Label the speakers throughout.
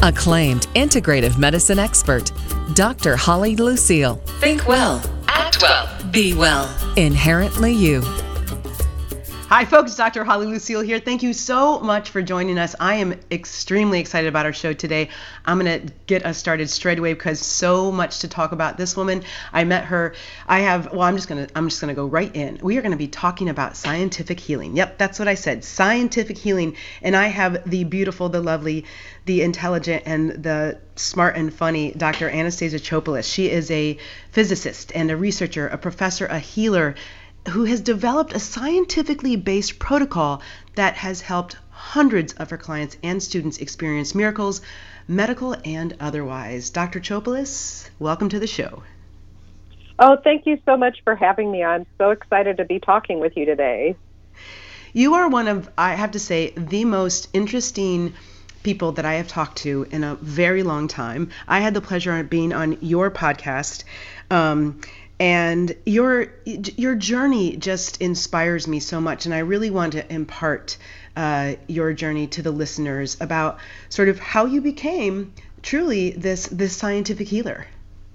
Speaker 1: Acclaimed integrative medicine expert, Dr. Holly Lucille. Think well, act well, be well. Inherently you.
Speaker 2: Hi folks, Dr. Holly Lucille here. Thank you so much for joining us. I am extremely excited about our show today. I'm going to get us started straight away because so much to talk about. This woman, I met her. I'm just going to go right in. We are going to be talking about scientific healing. Yep, that's what I said. Scientific healing. And I have the beautiful, the lovely, the intelligent, and the smart and funny Dr. Anastasia Chopelas. She is a physicist and a researcher, a professor, a healer, who has developed a scientifically based protocol that has helped hundreds of her clients and students experience miracles, medical and otherwise. Dr. Chopelas, welcome to the show.
Speaker 3: Oh, thank you so much for having me. I'm so excited to be talking with you today.
Speaker 2: You are one of, I have to say, the most interesting people that I have talked to in a very long time. I had the pleasure of being on your podcast, and your journey just inspires me so much, and I really want to impart your journey to the listeners about sort of how you became truly this scientific healer.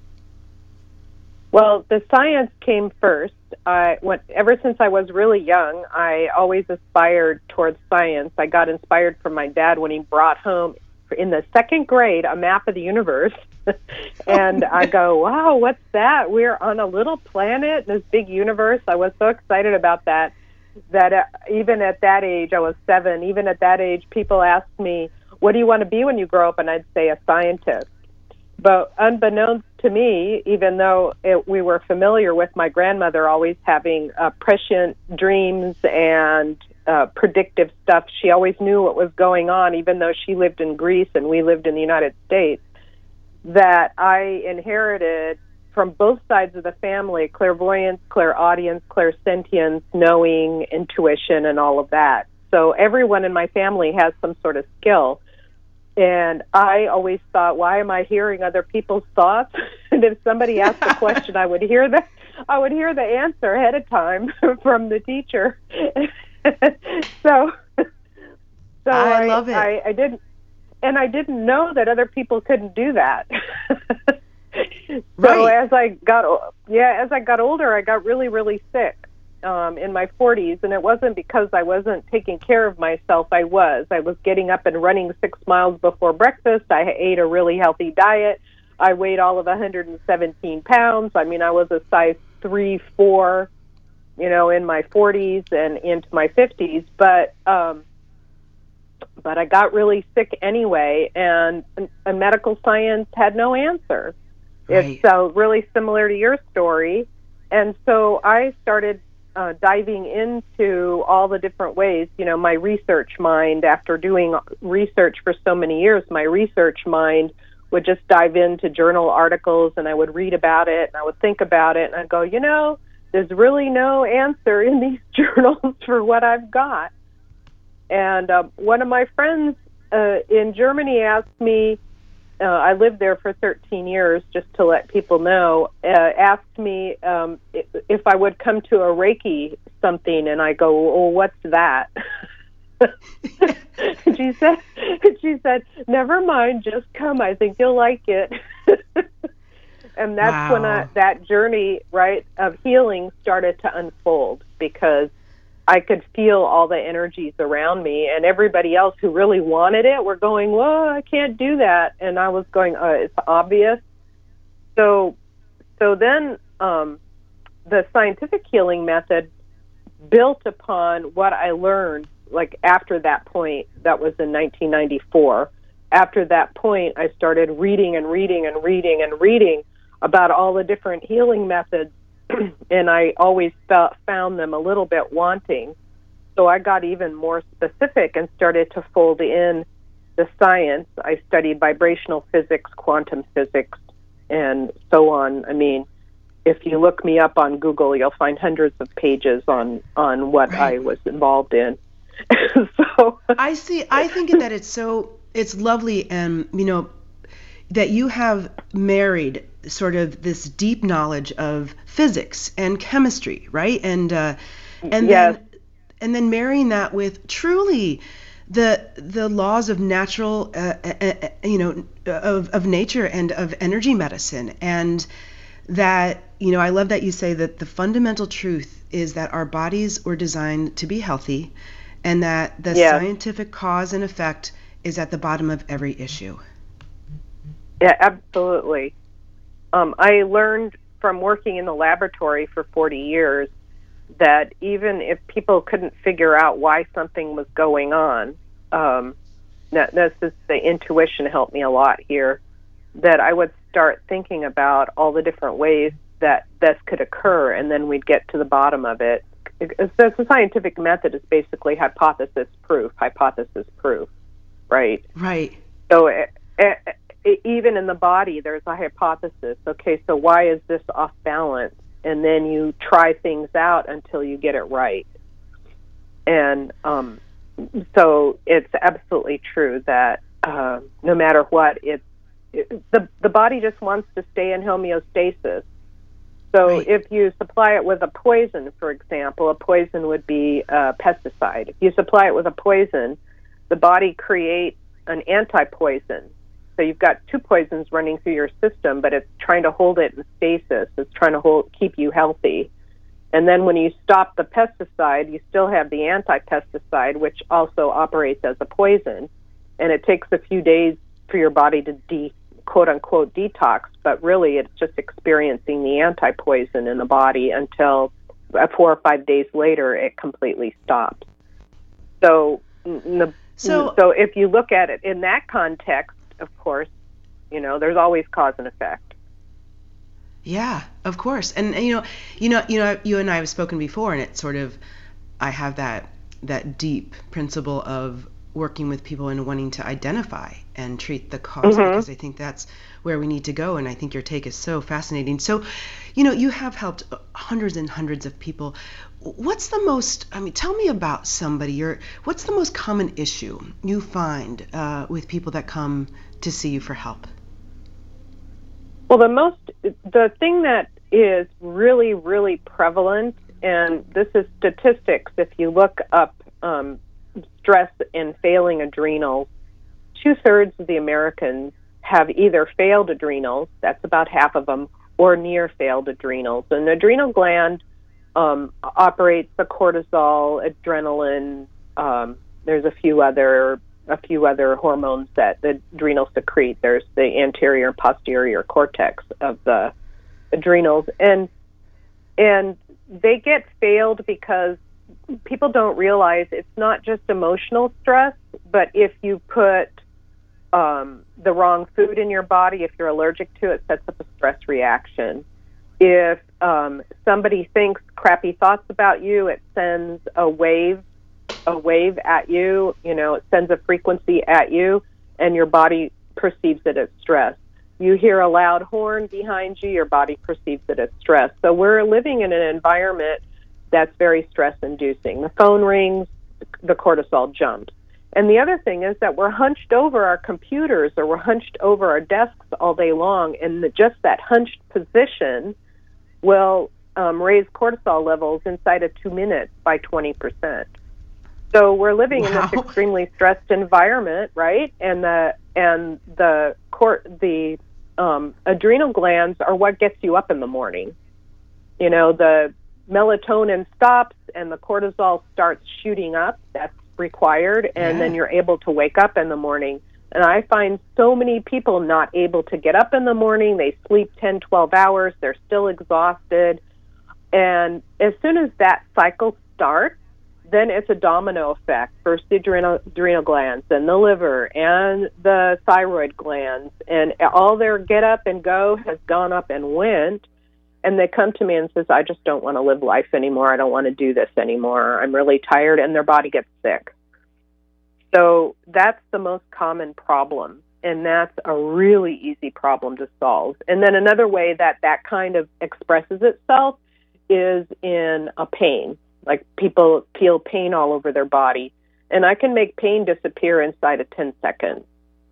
Speaker 3: Well, the science came first. Ever since I was really young, I always aspired towards science. I got inspired from my dad when he brought home in the second grade a map of the universe. And I go, wow, what's that? We're on a little planet in this big universe. I was so excited about that even at that age, I was 7, even at that age, people asked me, what do you want to be when you grow up? And I'd say a scientist. But unbeknownst to me, even though we were familiar with my grandmother always having prescient dreams and predictive stuff, she always knew what was going on, even though she lived in Greece and we lived in the United States, that I inherited from both sides of the family clairvoyance, clairaudience, clairsentience, knowing, intuition, and all of that. So everyone in my family has some sort of skill. And I always thought, why am I hearing other people's thoughts? And if somebody asked a question, I would hear the answer ahead of time from the teacher. So
Speaker 2: I love it.
Speaker 3: I didn't know that other people couldn't do that. So
Speaker 2: right.
Speaker 3: as I got older, I got really, really sick in my 40s, and it wasn't because I wasn't taking care of myself. I was getting up and running 6 miles before breakfast. I ate a really healthy diet. I weighed all of 117 pounds. I mean, I was a size 3, 4, in my 40s and into my 50s, but I got really sick anyway, and medical science had no answer.
Speaker 2: Right.
Speaker 3: It's really similar to your story. And so I started diving into all the different ways, my research mind, after doing research for so many years, my research mind would just dive into journal articles, and I would read about it, and I would think about it, and I'd go, there's really no answer in these journals for what I've got. And one of my friends in Germany asked me, I lived there for 13 years, just to let people know, asked me if I would come to a Reiki something, and I go, well, what's that? She said, never mind, just come. I think you'll like it. And that's when that journey, right, of healing started to unfold, because I could feel all the energies around me, and everybody else who really wanted it were going, well, I can't do that. And I was going, it's obvious. So then the scientific healing method built upon what I learned, like after that point, that was in 1994. After that point, I started reading about all the different healing methods, and I always found them a little bit wanting. So I got even more specific and started to fold in the science. I studied vibrational physics, quantum physics, and so on. I mean, if you look me up on Google, you'll find hundreds of pages on what I was involved in. So
Speaker 2: I think that it's lovely, and that you have married sort of this deep knowledge of physics and chemistry, right? And
Speaker 3: yes.
Speaker 2: then marrying that with truly the laws of natural, of nature and of energy medicine. And that, I love that you say that the fundamental truth is that our bodies were designed to be healthy, and that the scientific cause and effect is at the bottom of every issue.
Speaker 3: Yeah, absolutely. I learned from working in the laboratory for 40 years that even if people couldn't figure out why something was going on, this is the intuition helped me a lot here, that I would start thinking about all the different ways that this could occur, and then we'd get to the bottom of it. The scientific method is basically hypothesis proof, right?
Speaker 2: Right.
Speaker 3: So even in the body, there's a hypothesis. Okay, so why is this off balance? And then you try things out until you get it right. And so it's absolutely true that no matter what, the body just wants to stay in homeostasis. So if you supply it with a poison, for example, a poison would be a pesticide. If you supply it with a poison, the body creates an anti-poison. So you've got two poisons running through your system, but it's trying to hold it in stasis. It's trying to keep you healthy. And then when you stop the pesticide, you still have the anti-pesticide, which also operates as a poison. And it takes a few days for your body to quote-unquote detox, but really it's just experiencing the anti-poison in the body until 4 or 5 days later it completely stops. So if you look at it in that context, of course, there's always cause and effect.
Speaker 2: Yeah, of course. And you and I have spoken before, and it's sort of, I have that deep principle of working with people and wanting to identify and treat the cause, because I think that's where we need to go. And I think your take is so fascinating. So, you have helped hundreds and hundreds of people. What's the most, tell me about somebody, what's the most common issue you find with people that come to see you for help?
Speaker 3: Well, the thing that is really, really prevalent, and this is statistics, if you look up stress and failing adrenals, 2/3 of the Americans have either failed adrenals, that's about half of them, or near failed adrenals. And the adrenal gland operates the cortisol, adrenaline, there's a few other hormones that the adrenals secrete. There's the anterior and posterior cortex of the adrenals, and they get failed because people don't realize it's not just emotional stress, but if you put the wrong food in your body, if you're allergic to it, sets up a stress reaction. If somebody thinks crappy thoughts about you, it sends a wave at you, it sends a frequency at you, and your body perceives it as stress. You hear a loud horn behind you, your body perceives it as stress. So we're living in an environment that's very stress-inducing. The phone rings, the cortisol jumps. And the other thing is that we're hunched over our computers or we're hunched over our desks all day long, and just that hunched position will raise cortisol levels inside of 2 minutes by 20%. So we're living in this extremely stressed environment, right? And the adrenal glands are what gets you up in the morning. The melatonin stops and the cortisol starts shooting up. That's required, and then you're able to wake up in the morning. And I find so many people not able to get up in the morning. They sleep 10, 12 hours. They're still exhausted. And as soon as that cycle starts, then it's a domino effect. First the adrenal glands, then the liver, and the thyroid glands. And all their get up and go has gone up and went. And they come to me and says, I just don't want to live life anymore. I don't want to do this anymore. I'm really tired, and their body gets sick. So that's the most common problem, and that's a really easy problem to solve. And then another way that kind of expresses itself is in a pain. Like people feel pain all over their body, and I can make pain disappear inside of 10 seconds.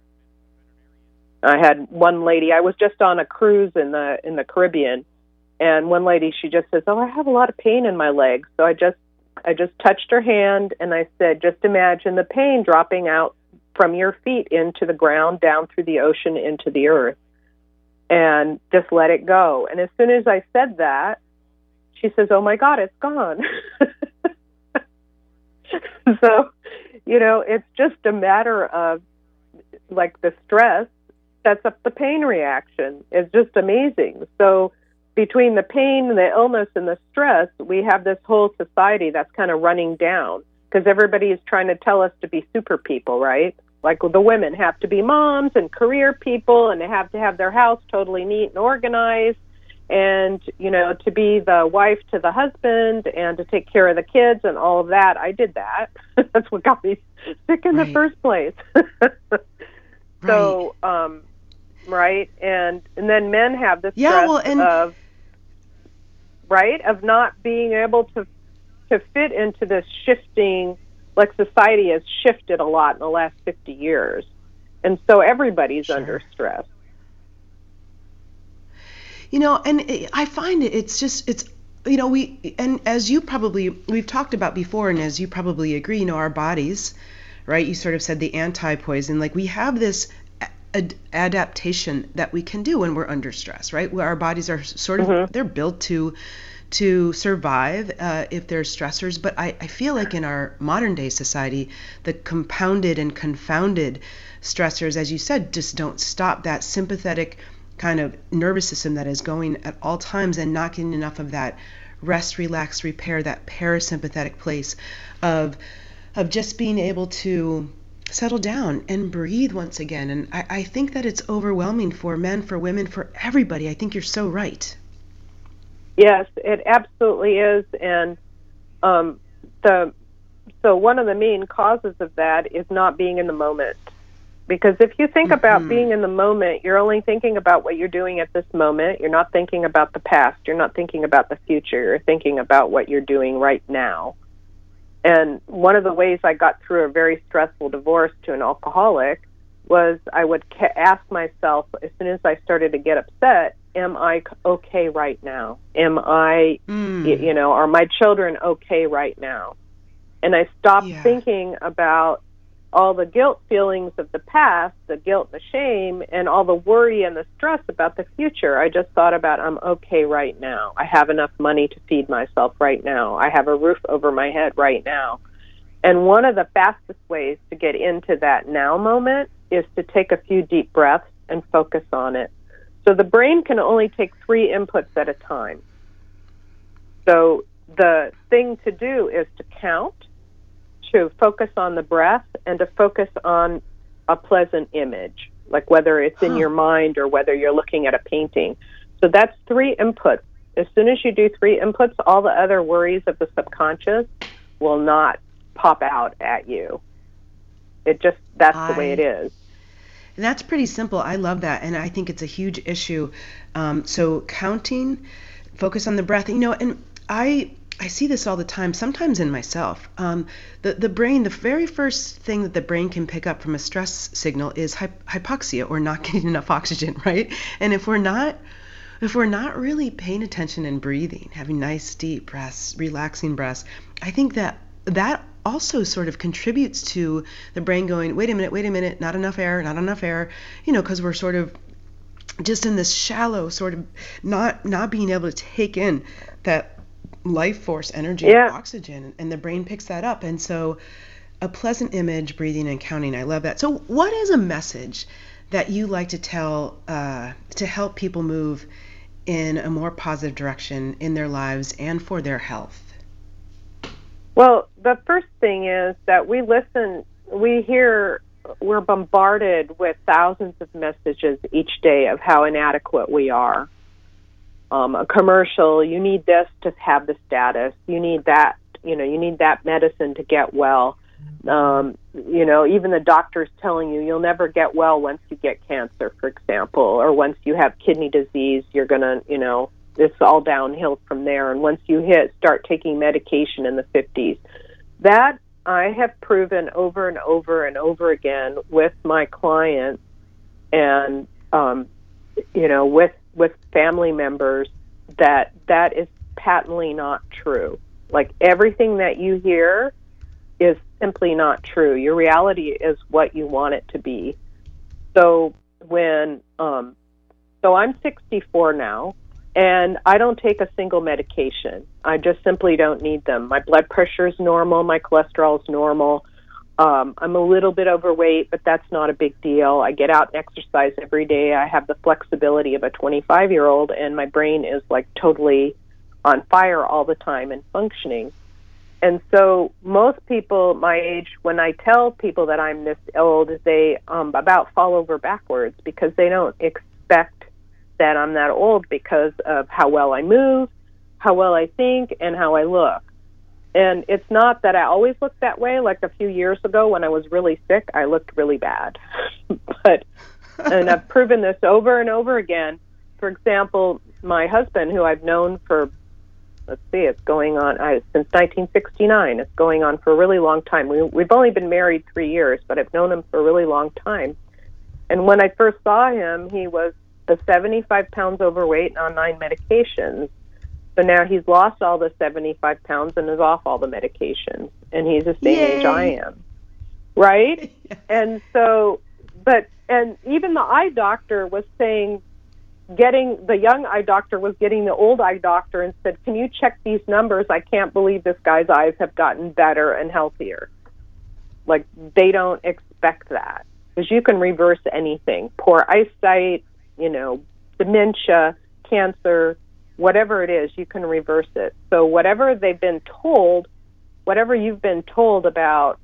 Speaker 3: I had one lady, I was just on a cruise in the Caribbean, and one lady, she just says, I have a lot of pain in my legs. So I just I just touched her hand, and I said, just imagine the pain dropping out from your feet into the ground, down through the ocean, into the earth, and just let it go. And as soon as I said that, she says, oh my God, it's gone. So, it's just a matter of, like, the stress sets up the pain reaction. It's just amazing. So between the pain and the illness and the stress, we have this whole society that's kind of running down, because everybody is trying to tell us to be super people, right? Like, the women have to be moms and career people, and they have to have their house totally neat and organized, and, to be the wife to the husband and to take care of the kids and all of that. I did that. That's what got me sick in the first place. So, right. And then men have this stress of not being able to fit into this shifting, like, society has shifted a lot in the last 50 years. And so everybody's under stress.
Speaker 2: And I find and as we've talked about before, and as you probably agree, our bodies, right? You sort of said the anti-poison, like, we have this adaptation that we can do when we're under stress, right? Where our bodies are sort of, they're built to survive if there's stressors. But I feel like in our modern day society, the compounded and confounded stressors, as you said, just don't stop that sympathetic kind of nervous system that is going at all times, and not getting enough of that rest, relax, repair, that parasympathetic place of just being able to settle down and breathe once again. And I think that it's overwhelming for men, for women, for everybody. I think you're so right.
Speaker 3: Yes, it absolutely is. And so one of the main causes of that is not being in the moment. Because if you think about being in the moment, you're only thinking about what you're doing at this moment. You're not thinking about the past. You're not thinking about the future. You're thinking about what you're doing right now. And one of the ways I got through a very stressful divorce to an alcoholic was I would ask myself, as soon as I started to get upset, am I okay right now? Am I, are my children okay right now? And I stopped thinking about all the guilt feelings of the past, the guilt and the shame, and all the worry and the stress about the future. I just thought about, I'm okay right now. I have enough money to feed myself right now. I have a roof over my head right now. And one of the fastest ways to get into that now moment is to take a few deep breaths and focus on it. So the brain can only take 3 inputs at a time. So the thing to do is to count, to focus on the breath, and to focus on a pleasant image, like whether it's in your mind or whether you're looking at a painting. So that's 3 inputs. As soon as you do 3 inputs, all the other worries of the subconscious will not pop out at you. That's the way it is.
Speaker 2: And that's pretty simple. I love that. And I think it's a huge issue. So counting, focus on the breath, and I see this all the time, sometimes in myself. The brain, the very first thing that the brain can pick up from a stress signal is hypoxia, or not getting enough oxygen, right? And if we're not really paying attention and breathing, having nice deep breaths, relaxing breaths, I think that also sort of contributes to the brain going, wait a minute, not enough air, because we're sort of just in this shallow sort of not being able to take in that life force energy of oxygen, and the brain picks that up. And so a pleasant image, breathing, and counting, I love that. So what is a message that you like to tell to help people move in a more positive direction in their lives and for their health?
Speaker 3: Well, the first thing is that we're bombarded with thousands of messages each day of how inadequate we are. A commercial, you need this to have the status, you need that, you need that medicine to get well. Even the doctor's telling you you'll never get well once you get cancer, for example, or once you have kidney disease, you're going to, it's all downhill from there. And once you start taking medication in the 50s, that I have proven over and over and over again with my clients and, with family members that is patently not true. Like, everything that you hear is simply not true. Your reality is what you want it to be. So so I'm 64 now, and I don't take a single medication. I just simply don't need them. My blood pressure is normal. My cholesterol is normal. I'm a little bit overweight, but that's not a big deal. I get out and exercise every day. I have the flexibility of a 25-year-old, and my brain is like totally on fire all the time and functioning. And so most people my age, when I tell people that I'm this old, they about fall over backwards, because they don't expect that I'm that old because of how well I move, how well I think, and how I look. And it's not that I always look that way. Like a few years ago when I was really sick, I looked really bad. And I've proven this over and over again. For example, my husband, who I've known for, it's going on since 1969. It's going on for a really long time. We've only been married 3 years, but I've known him for a really long time. And when I first saw him, he was 75 pounds overweight and on 9 medications. So now he's lost all the 75 pounds and is off all the medications. And he's the same age I am. Right? And so, and even the eye doctor was saying, the young eye doctor was getting the old eye doctor and said, can you check these numbers? I can't believe this guy's eyes have gotten better and healthier. Like, they don't expect that, because you can reverse anything. Poor eyesight, dementia, cancer, whatever it is, you can reverse it. So whatever they've been told, whatever you've been told about,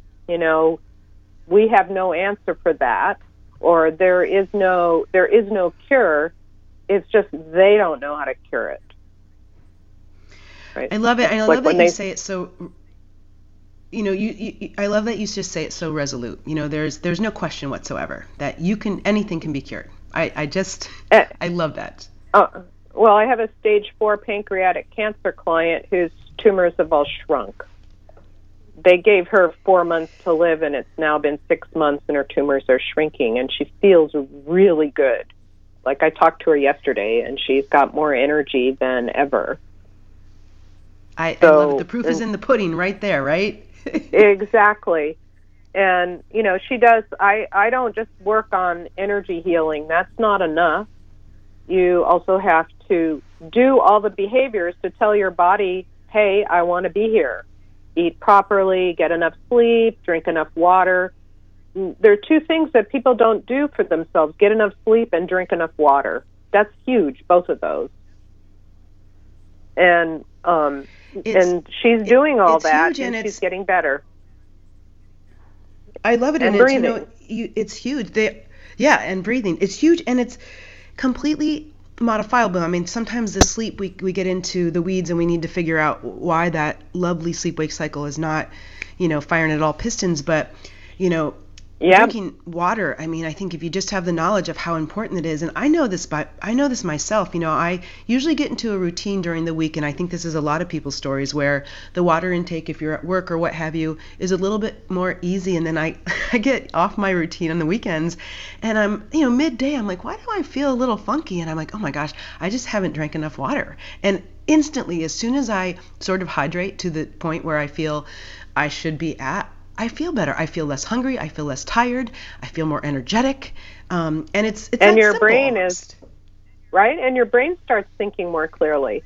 Speaker 3: we have no answer for that, or there is no cure. It's just they don't know how to cure it. Right?
Speaker 2: I love it. I love that you say it so. I love that you just say it so resolute. There's no question whatsoever that anything can be cured. I love that.
Speaker 3: Well, I have a stage 4 pancreatic cancer client whose tumors have all shrunk. They gave her 4 months to live, and it's now been 6 months, and her tumors are shrinking, and she feels really good. Like, I talked to her yesterday, and she's got more energy than ever.
Speaker 2: I love it. The proof is in the pudding right there, right?
Speaker 3: Exactly. And, she does, I don't just work on energy healing. That's not enough. You also have to do all the behaviors to tell your body, hey, I want to be here. Eat properly, get enough sleep, drink enough water. There are 2 things that people don't do for themselves: get enough sleep and drink enough water. That's huge, both of those. And she's doing all that, and she's getting better.
Speaker 2: I love it.
Speaker 3: And breathing.
Speaker 2: It's huge. And breathing. It's huge, and it's completely modifiable. I mean, sometimes the sleep, we get into the weeds, and we need to figure out why that lovely sleep-wake cycle is not, firing at all pistons. But, drinking water, I mean, I think if you just have the knowledge of how important it is, and I know this myself, I usually get into a routine during the week, and I think this is a lot of people's stories, where the water intake, if you're at work or what have you, is a little bit more easy, and then I get off my routine on the weekends, and I'm, midday, I'm like, why do I feel a little funky? And I'm like, oh my gosh, I just haven't drank enough water. And instantly, as soon as I sort of hydrate to the point where I feel I should be at, I feel better. I feel less hungry. I feel less tired. I feel more energetic. And it's
Speaker 3: and your brain almost. Is right, and your brain starts thinking more clearly.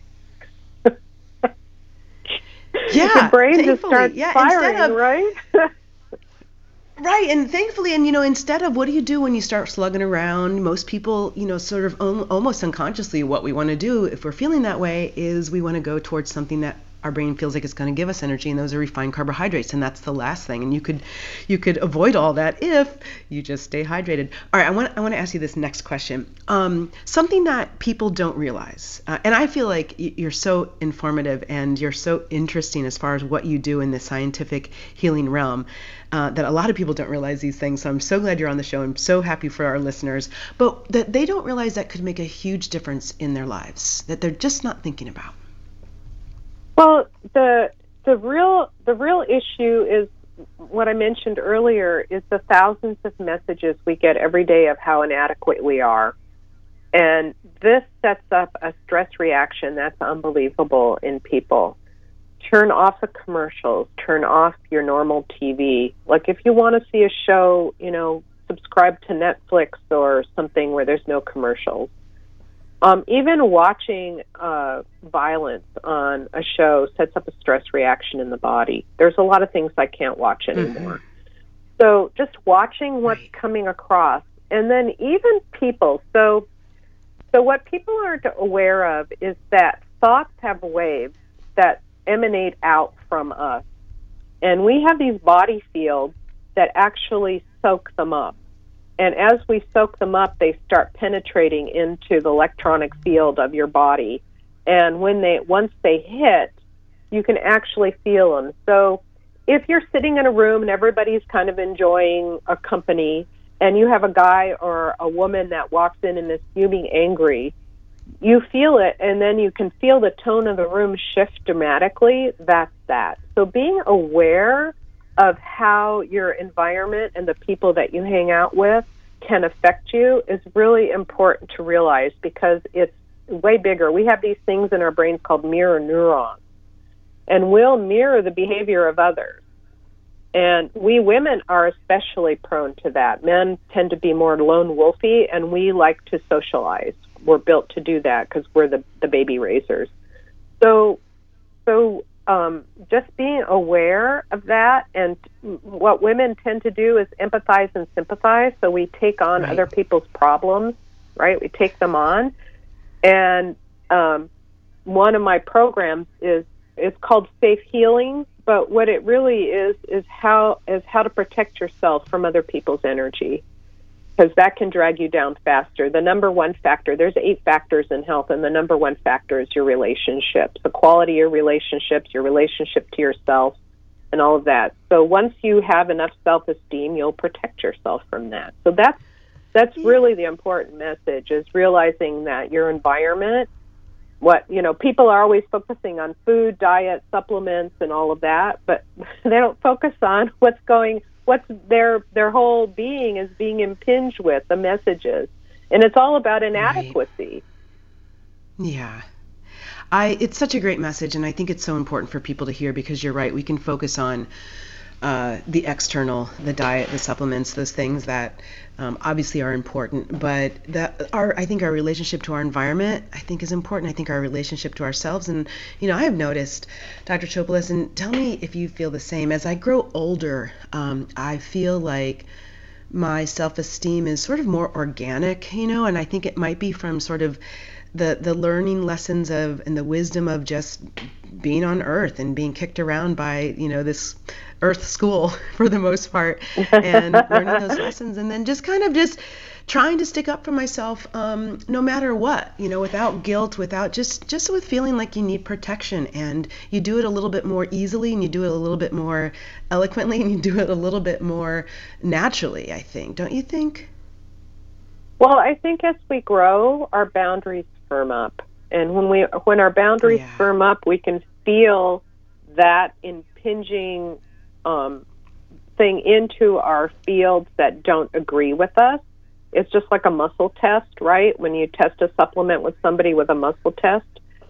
Speaker 3: Your brain just starts firing, right?
Speaker 2: Right, and thankfully, and instead of, what do you do when you start slugging around? Most people, sort of almost unconsciously, what we want to do if we're feeling that way is we want to go towards something that our brain feels like it's going to give us energy, and those are refined carbohydrates, and that's the last thing. And you could avoid all that if you just stay hydrated. All right, I want to ask you this next question. Something that people don't realize, and I feel like you're so informative and you're so interesting as far as what you do in the scientific healing realm, that a lot of people don't realize these things. So I'm so glad you're on the show. I'm so happy for our listeners, but that they don't realize that could make a huge difference in their lives, that they're just not thinking about.
Speaker 3: Well, the real issue is what I mentioned earlier, is the thousands of messages we get every day of how inadequate we are. And this sets up a stress reaction that's unbelievable in people. turn off the commercials, turn off your normal TV. Like if you want to see a show, subscribe to Netflix or something where there's no commercials. Even watching violence on a show sets up a stress reaction in the body. There's a lot of things I can't watch anymore. So just watching what's coming across. And then even people. So what people aren't aware of is that thoughts have waves that emanate out from us. And we have these body fields that actually soak them up. And as we soak them up, they start penetrating into the electronic field of your body. And once they hit, you can actually feel them. So if you're sitting in a room and everybody's kind of enjoying a company, and you have a guy or a woman that walks in and is fuming angry, you feel it, and then you can feel the tone of the room shift dramatically. That's that. So being aware of how your environment and the people that you hang out with can affect you is really important to realize, because it's way bigger. We have these things in our brains called mirror neurons, and we'll mirror the behavior of others. And we women are especially prone to that. Men tend to be more lone wolfy, and we like to socialize. We're built to do that because we're the baby raisers. So just being aware of that, and what women tend to do is empathize and sympathize. So we take on other people's problems, right? We take them on. And one of my programs it's called Safe Healing. But what it really is how to protect yourself from other people's energy, because that can drag you down faster. The number one factor, there's 8 factors in health, and the number one factor is your relationships, the quality of your relationships, your relationship to yourself, and all of that. So once you have enough self-esteem, you'll protect yourself from that. So that's really the important message, is realizing that your environment, people are always focusing on food, diet, supplements, and all of that, but they don't focus on what's their whole being is being impinged with, the messages. And it's all about inadequacy.
Speaker 2: Right. Yeah. It's such a great message, and I think it's so important for people to hear, because you're right, we can focus on the external, the diet, the supplements, those things that obviously are important, but I think our relationship to our environment, I think, is important. I think our relationship to ourselves, and I have noticed, Dr. Chopelas, and tell me if you feel the same. As I grow older, I feel like my self-esteem is sort of more organic, and I think it might be from sort of the learning lessons and the wisdom of just being on Earth and being kicked around by, this Earth school for the most part, and learning those lessons, and then just kind of just trying to stick up for myself, no matter what, without guilt, without just with feeling like you need protection, and you do it a little bit more easily, and you do it a little bit more eloquently, and you do it a little bit more naturally, I think. Don't you think?
Speaker 3: Well, I think as we grow, our boundaries firm up. And when our boundaries firm up, we can feel that impinging thing into our fields that don't agree with us. It's just like a muscle test, right? When you test a supplement with somebody with a muscle test,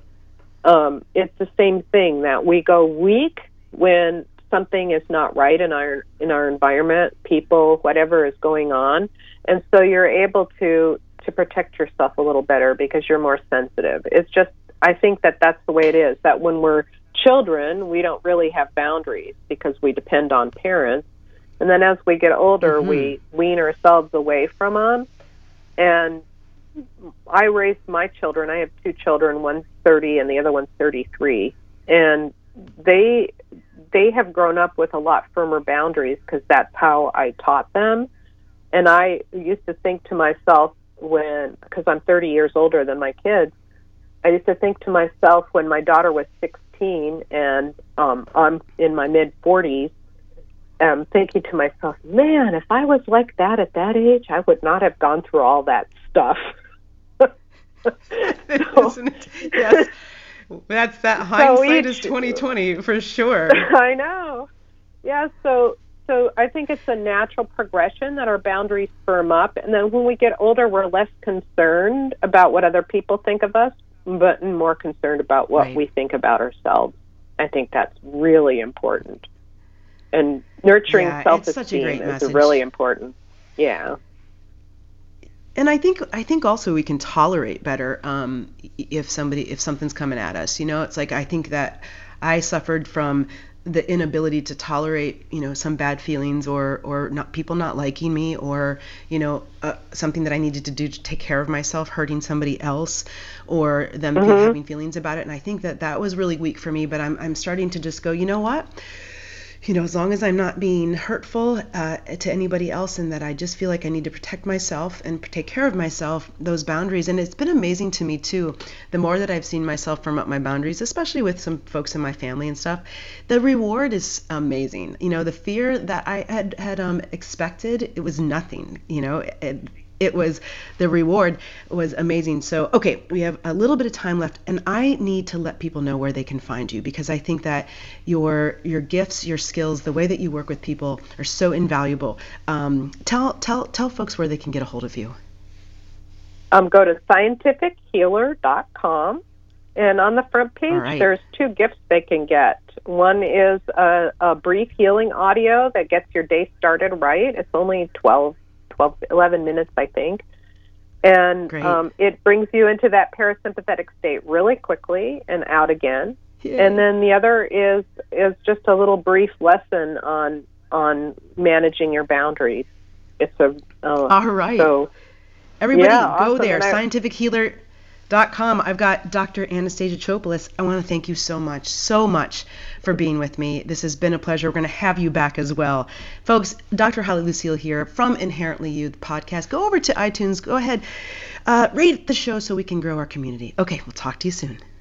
Speaker 3: it's the same thing, that we go weak when something is not right in our environment, people, whatever is going on. And so you're able to protect yourself a little better because you're more sensitive. It's just, I think that's the way it is, that when we're children, we don't really have boundaries because we depend on parents. And then as we get older, we wean ourselves away from them. And I raised my children. I have 2 children, one's 30 and the other one's 33. And they have grown up with a lot firmer boundaries because that's how I taught them. And I used to think to myself, because I'm 30 years older than my kids, I used to think to myself when my daughter was 16 and I'm in my mid-40s, thinking to myself, man, if I was like that at that age, I would not have gone through all that stuff.
Speaker 2: Isn't it? Yes. That's that hindsight is 20/20 for sure.
Speaker 3: I know. Yeah, so I think it's a natural progression that our boundaries firm up, and then when we get older, we're less concerned about what other people think of us, but more concerned about what we think about ourselves. I think that's really important. And nurturing self-esteem
Speaker 2: such a great
Speaker 3: is
Speaker 2: message.
Speaker 3: really important. Yeah.
Speaker 2: And I think also we can tolerate better if something's coming at us. It's like I think that I suffered from the inability to tolerate, some bad feelings or not people not liking me or, something that I needed to do to take care of myself, hurting somebody else or them having feelings about it. And I think that was really weak for me, but I'm starting to just go, you know what? As long as I'm not being hurtful to anybody else and that I just feel like I need to protect myself and take care of myself, those boundaries. And it's been amazing to me, too, the more that I've seen myself firm up my boundaries, especially with some folks in my family and stuff, the reward is amazing. The fear that I had expected, it was nothing, it was the reward was amazing. So, okay, we have a little bit of time left, and I need to let people know where they can find you because I think that your gifts, your skills, the way that you work with people are so invaluable. Tell folks where they can get a hold of you.
Speaker 3: Go to scientifichealer.com, and on the front page, there's 2 gifts they can get. One is a brief healing audio that gets your day started right. It's only 11 minutes, I think. And it brings you into that parasympathetic state really quickly and out again. Yeah. And then the other is just a little brief lesson on managing your boundaries. It's
Speaker 2: all right. So everybody go there, scientifichealer.com. I've got Dr. Anastasia Chopelas. I want to thank you so much for being with me. This has been a pleasure. We're going to have you back as well. Folks, Dr. Holly Lucille here from Inherently You, the podcast. Go over to iTunes. Go ahead. Rate the show so we can grow our community. Okay, we'll talk to you soon.